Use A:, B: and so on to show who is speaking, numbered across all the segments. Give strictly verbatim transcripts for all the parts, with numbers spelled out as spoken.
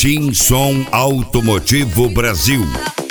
A: Tim Som Automotivo Brasil.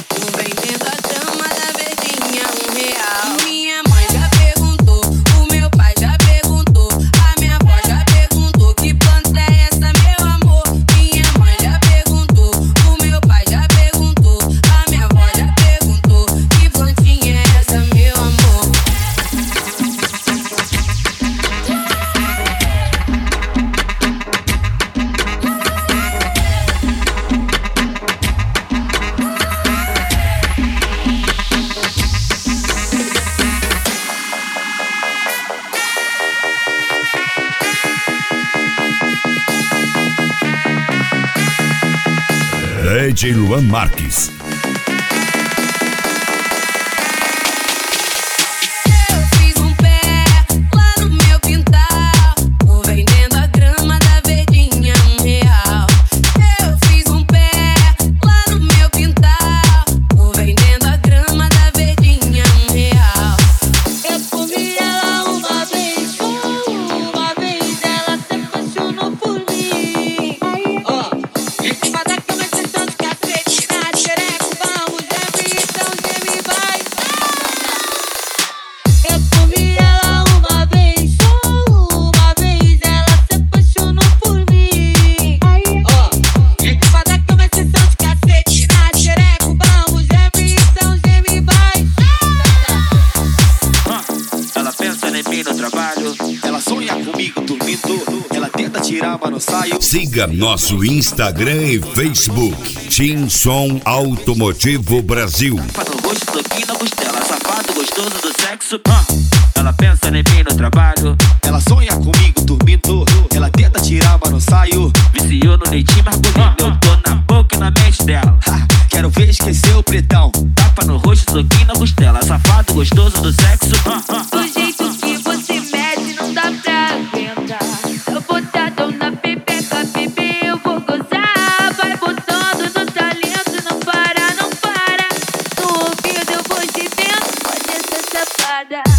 A: D J Luan Marques. Siga nosso Instagram e Facebook, Tim Som Automotivo Brasil.
B: Tapa no rosto, toquinho na costela, safado gostoso do sexo. Uh, ela pensa em mim no trabalho,
C: ela sonha comigo dormindo, ela tenta tirar, mas não saio.
B: Viciou no leitinho masculino, eu tô na boca e na mente dela.
C: Ha, quero ver esquecer o pretão.
B: Tapa no rosto, toquinho na costela, safado gostoso do sexo. Uh, uh,
D: do jeito que você mexe, não dá pra aguentar. Eu botadão na pepeca, bebê, eu vou gozar. Vai botando no talento, não para, não para. No ouvido eu vou gemendo, pode ser safada.